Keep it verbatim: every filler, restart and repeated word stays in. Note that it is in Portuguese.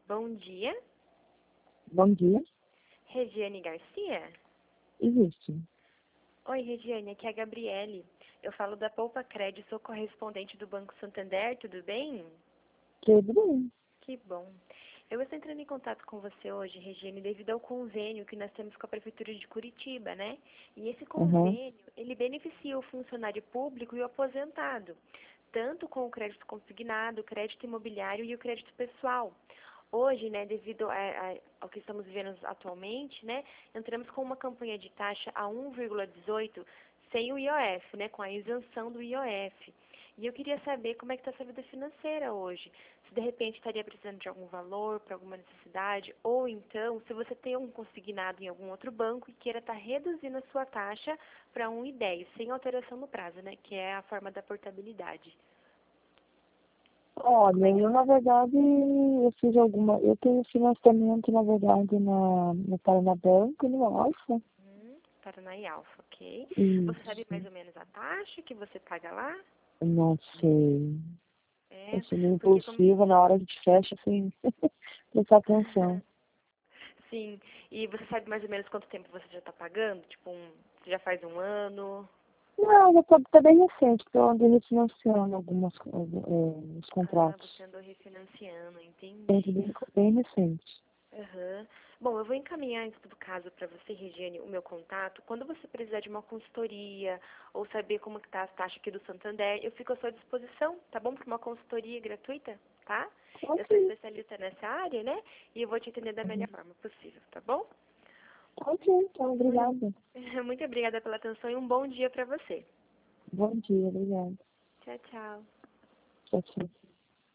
Bom dia. Bom dia. Regiane Garcia? Existe. Oi, Regiane, aqui é a Gabriele. Eu falo da Poupa Crédito, sou correspondente do Banco Santander, tudo bem? Tudo bem. Que bom. Eu estou entrando em contato com você hoje, Regiane, devido ao convênio que nós temos com a Prefeitura de Curitiba, né? E esse Uhum. convênio, ele beneficia o funcionário público e o aposentado, tanto com o crédito consignado, o crédito imobiliário e o crédito pessoal. Hoje, né, devido a, a, ao que estamos vivendo atualmente, né, entramos com uma campanha de taxa a um vírgula dezoito sem o I O F, né, com a isenção do I O F. E eu queria saber como é que está a sua vida financeira hoje. Se de repente estaria precisando de algum valor, para alguma necessidade, ou então se você tem algum consignado em algum outro banco e queira estar reduzindo a sua taxa para um vírgula dez, sem alteração no prazo, né, que é a forma da portabilidade. Olha, eu na verdade eu fiz alguma. Eu tenho financiamento, na verdade, na, no Paraná Banco e no Alfa. Hum, Paraná e Alfa, ok. Você sabe mais Isso. ou menos a taxa que você paga lá? Não sei. Eu É, sou meio porque como... impulsiva, na hora a gente fecha sem prestar atenção. Sim, e você sabe mais ou menos quanto tempo você já está pagando? Tipo, um, já faz um ano? Não, já tá, tá bem recente, porque eu andei refinanciando algumas algum, é, os Ah, contratos. você andou refinanciando, Bem, entendi. bem, bem recente. Aham. Bom, eu vou encaminhar, em todo caso, para você, Regiane, o meu contato. Quando você precisar de uma consultoria ou saber como está a taxa aqui do Santander, eu fico à sua disposição, tá bom? Para uma consultoria gratuita, tá? Eu sou Ok. especialista nessa área, né? E eu vou te atender da melhor forma possível, tá bom? Ok, então, Muito, obrigada. muito obrigada pela atenção e um bom dia para você. Bom dia, obrigada. Tchau, tchau. Tchau, tchau.